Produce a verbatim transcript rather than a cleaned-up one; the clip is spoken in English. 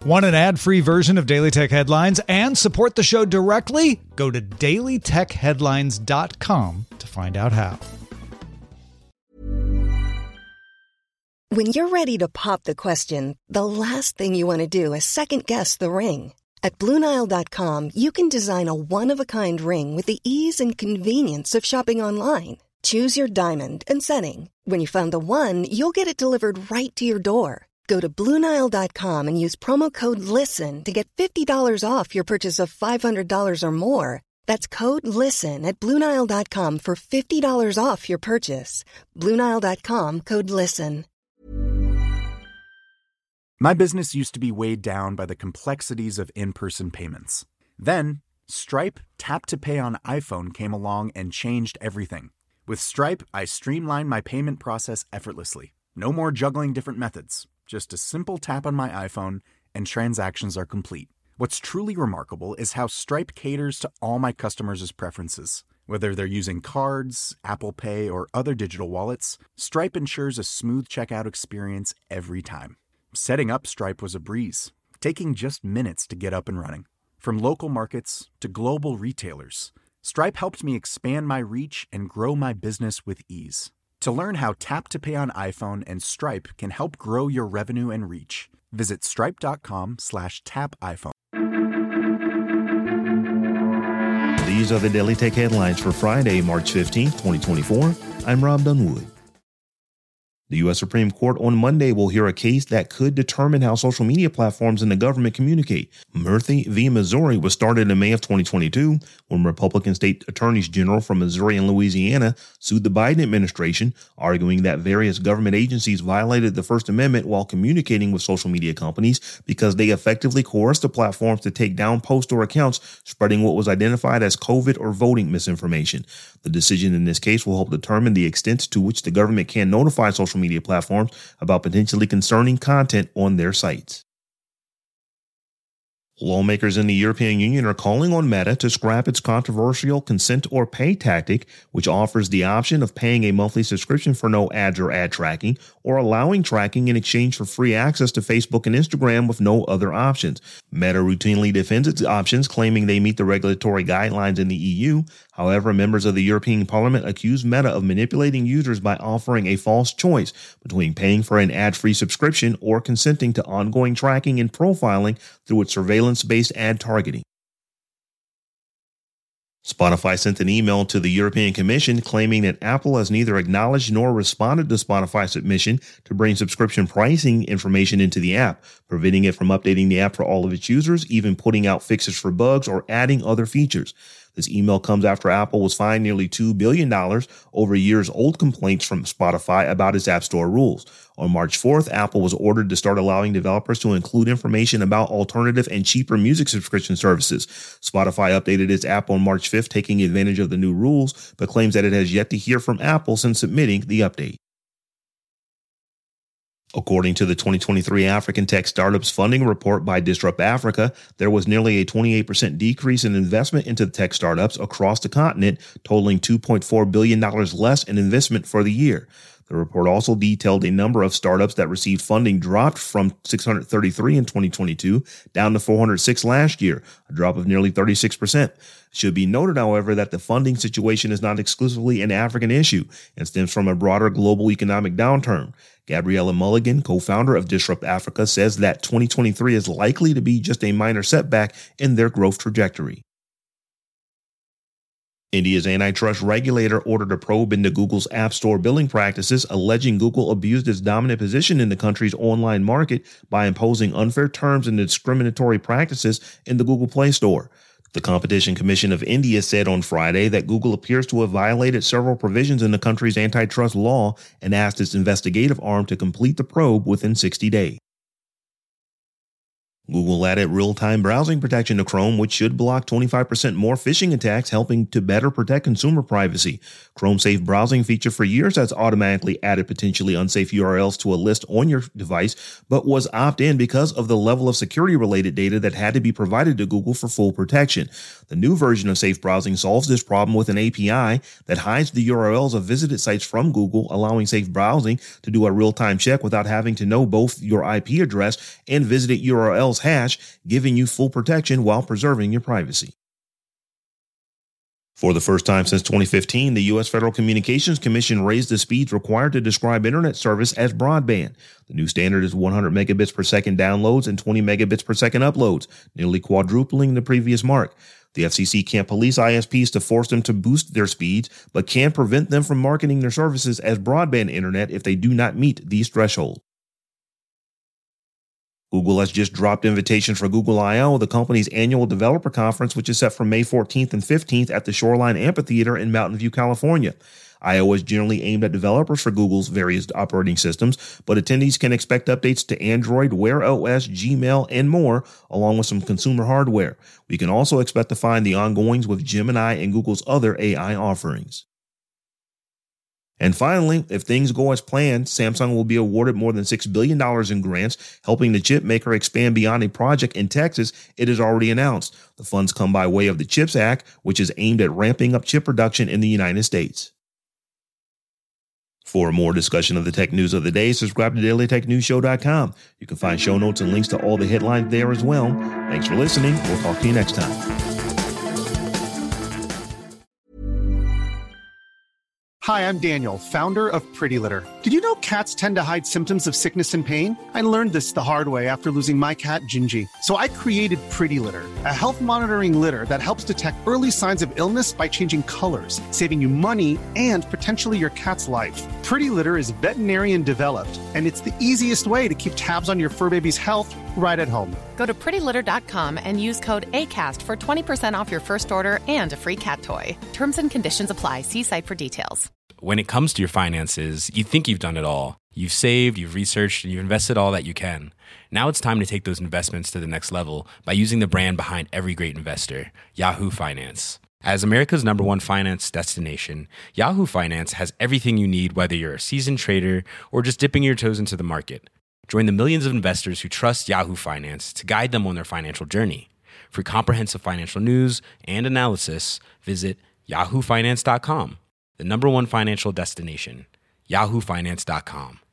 Want an ad-free version of Daily Tech Headlines and support the show directly? Go to daily tech headlines dot com to find out how. When you're ready to pop the question, the last thing you want to do is second-guess the ring. At Blue Nile dot com, you can design a one-of-a-kind ring with the ease and convenience of shopping online. Choose your diamond and setting. When you find the one, you'll get it delivered right to your door. Go to Blue Nile dot com and use promo code LISTEN to get fifty dollars off your purchase of five hundred dollars or more. That's code LISTEN at Blue Nile dot com for fifty dollars off your purchase. Blue Nile dot com, code LISTEN. My business used to be weighed down by the complexities of in-person payments. Then, Stripe Tap to Pay on iPhone came along and changed everything. With Stripe, I streamlined my payment process effortlessly. No more juggling different methods. Just a simple tap on my iPhone and transactions are complete. What's truly remarkable is how Stripe caters to all my customers' preferences. Whether they're using cards, Apple Pay, or other digital wallets, Stripe ensures a smooth checkout experience every time. Setting up Stripe was a breeze, taking just minutes to get up and running. From local markets to global retailers, Stripe helped me expand my reach and grow my business with ease. To learn how Tap to Pay on iPhone and Stripe can help grow your revenue and reach, visit stripe.com slash tap iPhone. These are the Daily Tech Headlines for Friday, March fifteenth, twenty twenty-four. I'm Rob Dunwood. The U S Supreme Court on Monday will hear a case that could determine how social media platforms and the government communicate. Murthy v. Missouri was started in May of twenty twenty-two when Republican state attorneys general from Missouri and Louisiana sued the Biden administration, arguing that various government agencies violated the First Amendment while communicating with social media companies because they effectively coerced the platforms to take down posts or accounts spreading what was identified as COVID or voting misinformation. The decision in this case will help determine the extent to which the government can notify social media platforms about potentially concerning content on their sites. Lawmakers in the European Union are calling on Meta to scrap its controversial consent or pay tactic, which offers the option of paying a monthly subscription for no ads or ad tracking, or allowing tracking in exchange for free access to Facebook and Instagram with no other options. Meta routinely defends its options, claiming they meet the regulatory guidelines in the E U. However, members of the European Parliament accuse Meta of manipulating users by offering a false choice between paying for an ad-free subscription or consenting to ongoing tracking and profiling through its surveillance-based ad targeting. Spotify sent an email to the European Commission claiming that Apple has neither acknowledged nor responded to Spotify's submission to bring subscription pricing information into the app, preventing it from updating the app for all of its users, even putting out fixes for bugs or adding other features. This email comes after Apple was fined nearly two billion dollars over years-old complaints from Spotify about its App Store rules. On March fourth, Apple was ordered to start allowing developers to include information about alternative and cheaper music subscription services. Spotify updated its app on March fifth, taking advantage of the new rules, but claims that it has yet to hear from Apple since submitting the update. According to the twenty twenty-three African Tech Startups Funding Report by Disrupt Africa, there was nearly a twenty-eight percent decrease in investment into tech startups across the continent, totaling two point four billion dollars less in investment for the year. The report also detailed a number of startups that received funding dropped from six hundred thirty-three in twenty twenty-two down to four hundred six last year, a drop of nearly thirty-six percent. It should be noted, however, that the funding situation is not exclusively an African issue and stems from a broader global economic downturn. Gabriella Mulligan, co-founder of Disrupt Africa, says that twenty twenty-three is likely to be just a minor setback in their growth trajectory. India's antitrust regulator ordered a probe into Google's App Store billing practices, alleging Google abused its dominant position in the country's online market by imposing unfair terms and discriminatory practices in the Google Play Store. The Competition Commission of India said on Friday that Google appears to have violated several provisions in the country's antitrust law and asked its investigative arm to complete the probe within sixty days. Google added real-time browsing protection to Chrome, which should block twenty-five percent more phishing attacks, helping to better protect consumer privacy. Chrome's safe browsing feature for years has automatically added potentially unsafe U R Ls to a list on your device, but was opt-in because of the level of security-related data that had to be provided to Google for full protection. The new version of safe browsing solves this problem with an A P I that hides the U R Ls of visited sites from Google, allowing safe browsing to do a real-time check without having to know both your I P address and visited U R Ls email's hash, giving you full protection while preserving your privacy. For the first time since twenty fifteen, the U S Federal Communications Commission raised the speeds required to describe internet service as broadband. The new standard is one hundred megabits per second downloads and twenty megabits per second uploads, nearly quadrupling the previous mark. The F C C can't police I S Ps to force them to boost their speeds, but can prevent them from marketing their services as broadband internet if they do not meet these thresholds. Google has just dropped invitations for Google I O, the company's annual developer conference, which is set for May fourteenth and fifteenth at the Shoreline Amphitheater in Mountain View, California. I O is generally aimed at developers for Google's various operating systems, but attendees can expect updates to Android, Wear O S, Gmail, and more, along with some consumer hardware. We can also expect to find the ongoings with Gemini and Google's other A I offerings. And finally, if things go as planned, Samsung will be awarded more than six billion dollars in grants, helping the chip maker expand beyond a project in Texas it has already announced. The funds come by way of the CHIPS Act, which is aimed at ramping up chip production in the United States. For more discussion of the tech news of the day, subscribe to daily tech news show dot com. You can find show notes and links to all the headlines there as well. Thanks for listening. We'll talk to you next time. Hi, I'm Daniel, founder of Pretty Litter. Did you know cats tend to hide symptoms of sickness and pain? I learned this the hard way after losing my cat, Gingy. So I created Pretty Litter, a health monitoring litter that helps detect early signs of illness by changing colors, saving you money and potentially your cat's life. Pretty Litter is veterinarian developed, and it's the easiest way to keep tabs on your fur baby's health right at home. Go to pretty litter dot com and use code ACAST for twenty percent off your first order and a free cat toy. Terms and conditions apply. See site for details. When it comes to your finances, you think you've done it all. You've saved, you've researched, and you've invested all that you can. Now it's time to take those investments to the next level by using the brand behind every great investor, Yahoo Finance. As America's number one finance destination, Yahoo Finance has everything you need, whether you're a seasoned trader or just dipping your toes into the market. Join the millions of investors who trust Yahoo Finance to guide them on their financial journey. For comprehensive financial news and analysis, visit yahoo finance dot com. The number one financial destination, yahoo finance dot com.